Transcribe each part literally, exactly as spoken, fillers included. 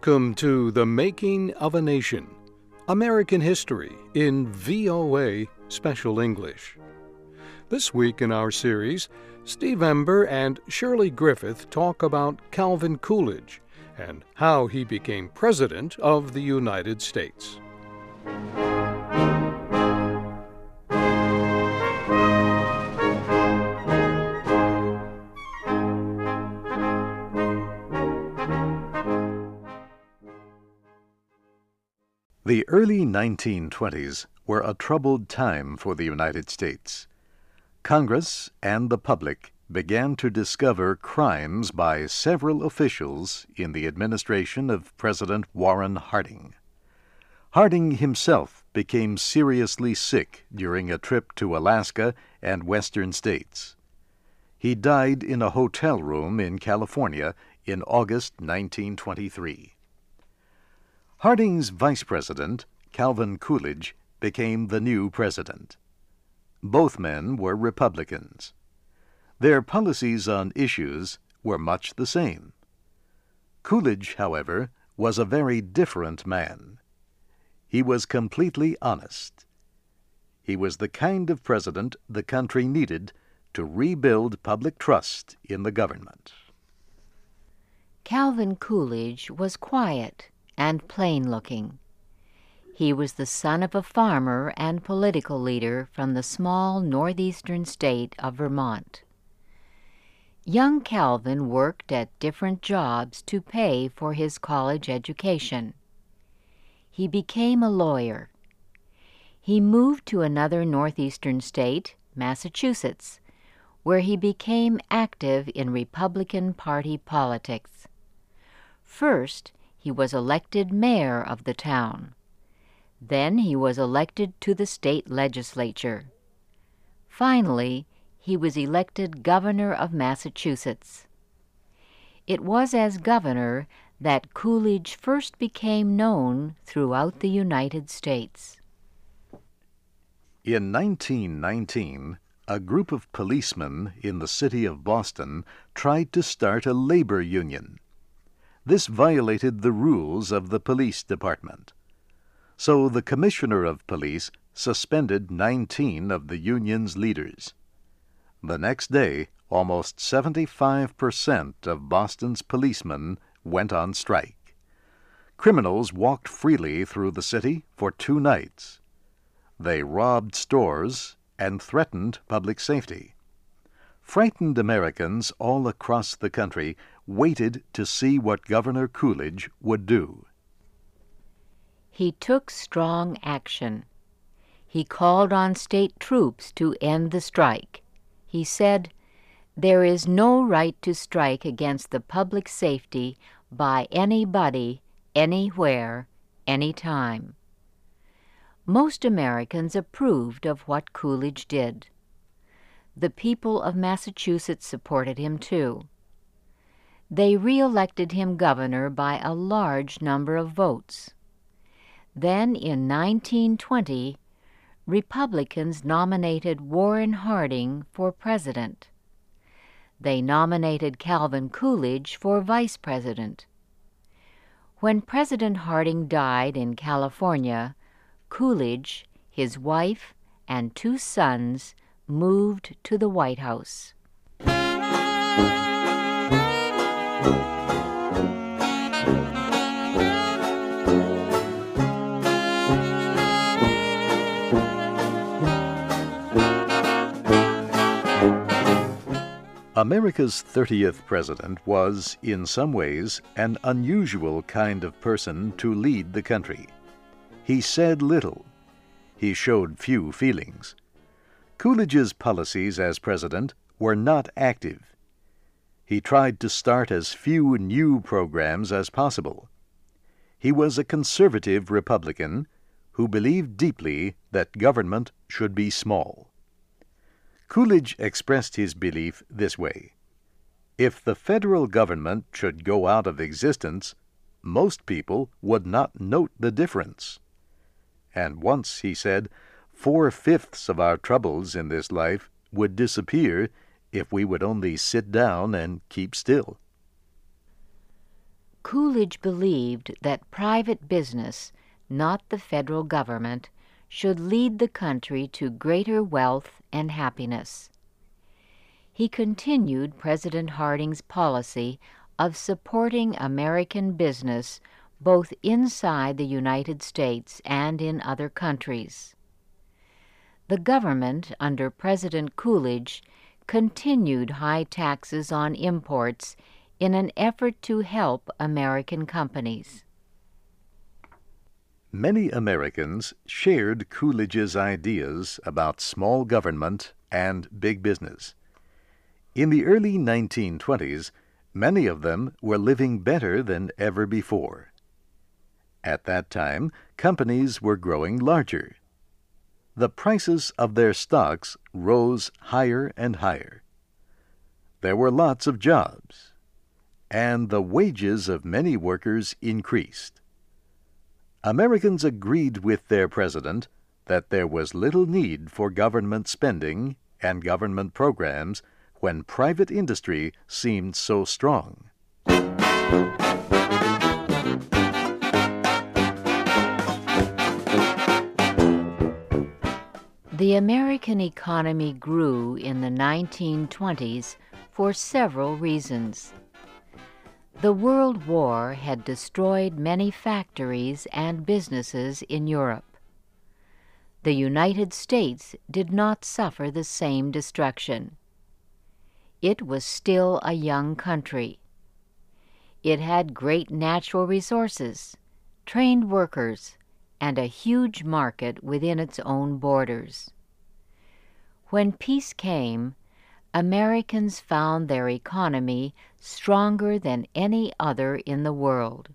Welcome to The Making of a Nation, American History in V O A Special English. This week in our series, Steve Ember and Shirley Griffith talk about Calvin Coolidge and how he became President of the United States. The early nineteen twenties were a troubled time for the United States. Congress and the public began to discover crimes by several officials in the administration of President Warren Harding. Harding himself became seriously sick during a trip to Alaska and western states. He died in a hotel room in California in August nineteen twenty-three. Harding's vice president, Calvin Coolidge, became the new president. Both men were Republicans. Their policies on issues were much the same. Coolidge, however, was a very different man. He was completely honest. He was the kind of president the country needed to rebuild public trust in the government. Calvin Coolidge was quiet and plain-looking. He was the son of a farmer and political leader from the small northeastern state of Vermont. Young Calvin worked at different jobs to pay for his college education. He became a lawyer. He moved to another northeastern state, Massachusetts, where he became active in Republican Party politics. First, he was elected mayor of the town. Then he was elected to the state legislature. Finally, he was elected governor of Massachusetts. It was as governor that Coolidge first became known throughout the United States. In nineteen nineteen, a group of policemen in the city of Boston tried to start a labor union. This violated the rules of the police department. So the commissioner of police suspended nineteen of the union's leaders. The next day, almost seventy-five percent of Boston's policemen went on strike. Criminals walked freely through the city for two nights. They robbed stores and threatened public safety. Frightened Americans all across the country waited to see what Governor Coolidge would do. He took strong action. He called on state troops to end the strike. He said, "There is no right to strike against the public safety by anybody, anywhere, anytime." Most Americans approved of what Coolidge did. The people of Massachusetts supported him too. They re-elected him governor by a large number of votes. Then in nineteen twenty, Republicans nominated Warren Harding for president. They nominated Calvin Coolidge for vice president. When President Harding died in California, Coolidge, his wife, and two sons moved to the White House. America's thirtieth president was, in some ways, an unusual kind of person to lead the country. He said little. He showed few feelings. Coolidge's policies as president were not active. He tried to start as few new programs as possible. He was a conservative Republican who believed deeply that government should be small. Coolidge expressed his belief this way: if the federal government should go out of existence, most people would not note the difference. And once, he said, four-fifths of our troubles in this life would disappear if we would only sit down and keep still. Coolidge believed that private business, not the federal government, should lead the country to greater wealth and happiness. He continued President Harding's policy of supporting American business both inside the United States and in other countries. The government under President Coolidge continued high taxes on imports in an effort to help American companies. Many Americans shared Coolidge's ideas about small government and big business. In the early nineteen twenties, many of them were living better than ever before. At that time, companies were growing larger. The prices of their stocks rose higher and higher. There were lots of jobs, and the wages of many workers increased. Americans agreed with their president that there was little need for government spending and government programs when private industry seemed so strong. The American economy grew in the nineteen twenties for several reasons. The World War had destroyed many factories and businesses in Europe. The United States did not suffer the same destruction. It was still a young country. It had great natural resources, trained workers, and a huge market within its own borders. When peace came, Americans found their economy stronger than any other in the world.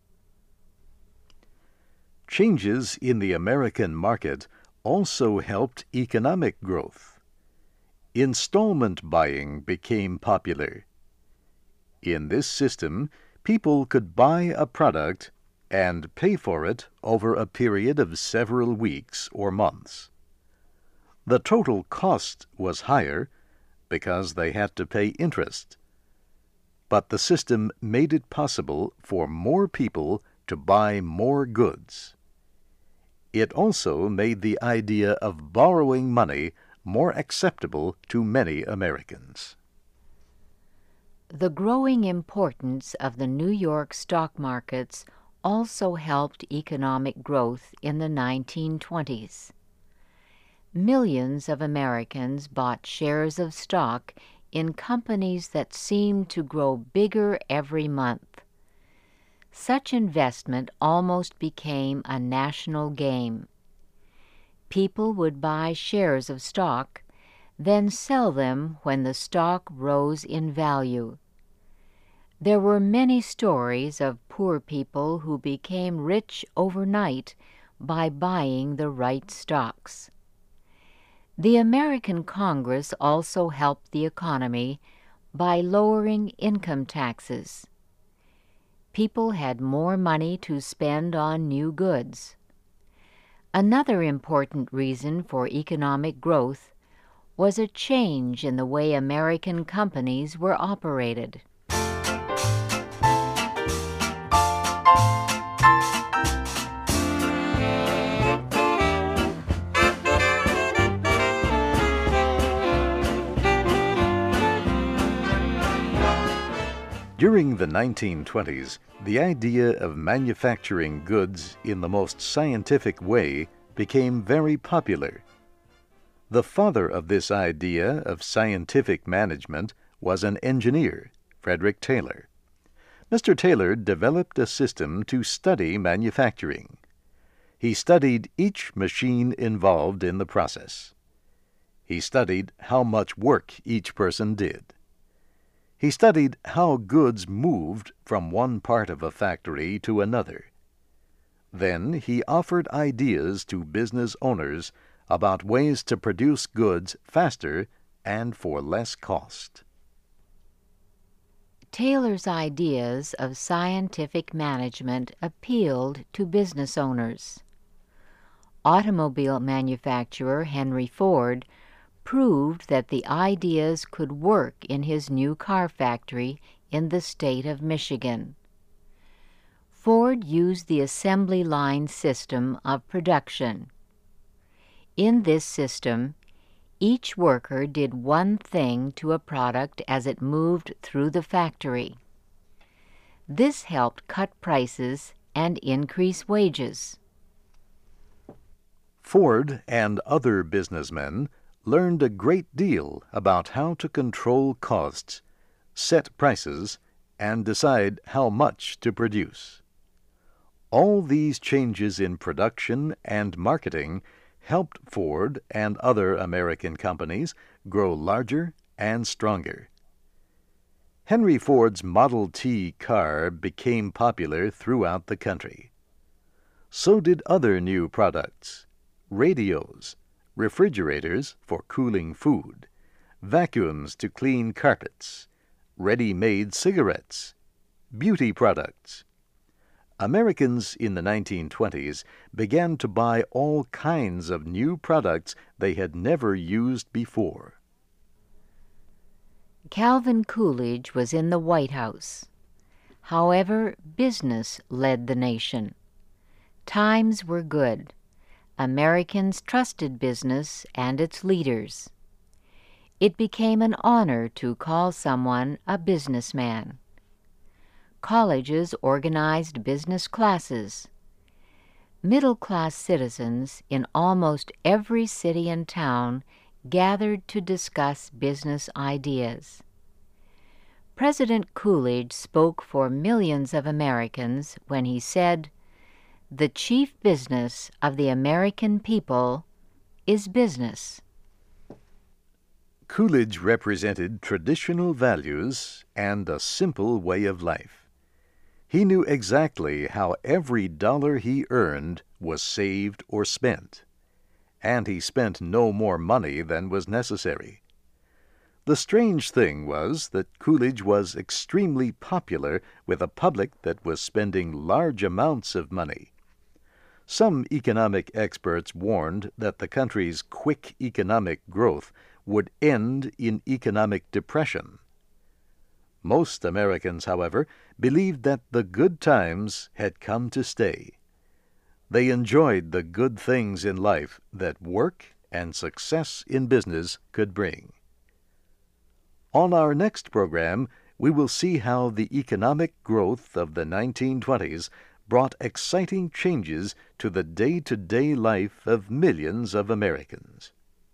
Changes in the American market also helped economic growth. Installment buying became popular. In this system, people could buy a product and pay for it over a period of several weeks or months. The total cost was higher because they had to pay interest. But the system made it possible for more people to buy more goods. It also made the idea of borrowing money more acceptable to many Americans. The growing importance of the New York stock markets also helped economic growth in the nineteen twenties. Millions of Americans bought shares of stock in companies that seemed to grow bigger every month. Such investment almost became a national game. People would buy shares of stock, then sell them when the stock rose in value. There were many stories of poor people who became rich overnight by buying the right stocks. The American Congress also helped the economy by lowering income taxes. People had more money to spend on new goods. Another important reason for economic growth was a change in the way American companies were operated. During the nineteen twenties, the idea of manufacturing goods in the most scientific way became very popular. The father of this idea of scientific management was an engineer, Frederick Taylor. Mister Taylor developed a system to study manufacturing. He studied each machine involved in the process. He studied how much work each person did. He studied how goods moved from one part of a factory to another. Then he offered ideas to business owners about ways to produce goods faster and for less cost. Taylor's ideas of scientific management appealed to business owners. Automobile manufacturer Henry Ford proved that the ideas could work in his new car factory in the state of Michigan. Ford used the assembly line system of production. In this system, each worker did one thing to a product as it moved through the factory. This helped cut prices and increase wages. Ford and other businessmen learned a great deal about how to control costs, set prices, and decide how much to produce. All these changes in production and marketing helped Ford and other American companies grow larger and stronger. Henry Ford's Model T car became popular throughout the country. So did other new products: radios, refrigerators for cooling food, vacuums to clean carpets, ready-made cigarettes, beauty products. Americans in the nineteen twenties began to buy all kinds of new products they had never used before. Calvin Coolidge was in the White House. However, business led the nation. Times were good. Americans trusted business and its leaders. It became an honor to call someone a businessman. Colleges organized business classes. Middle-class citizens in almost every city and town gathered to discuss business ideas. President Coolidge spoke for millions of Americans when he said, "The chief business of the American people is business." Coolidge represented traditional values and a simple way of life. He knew exactly how every dollar he earned was saved or spent, and he spent no more money than was necessary. The strange thing was that Coolidge was extremely popular with a public that was spending large amounts of money. Some economic experts warned that the country's quick economic growth would end in economic depression. Most Americans, however, believed that the good times had come to stay. They enjoyed the good things in life that work and success in business could bring. On our next program, we will see how the economic growth of the nineteen twenties brought exciting changes to the day-to-day life of millions of Americans.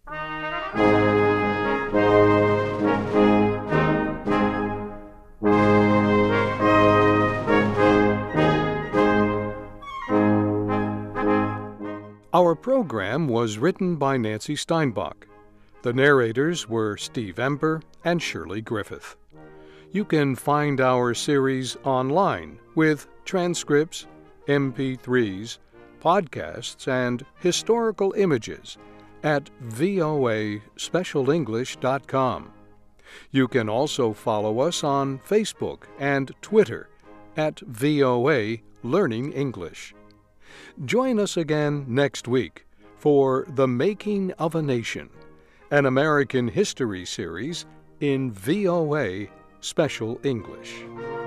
Our program was written by Nancy Steinbach. The narrators were Steve Ember and Shirley Griffith. You can find our series online with transcripts, M P threes, podcasts, and historical images at V O A special english dot com. You can also follow us on Facebook and Twitter at V O A Learning English. Join us again next week for The Making of a Nation, an American history series in V O A Special English.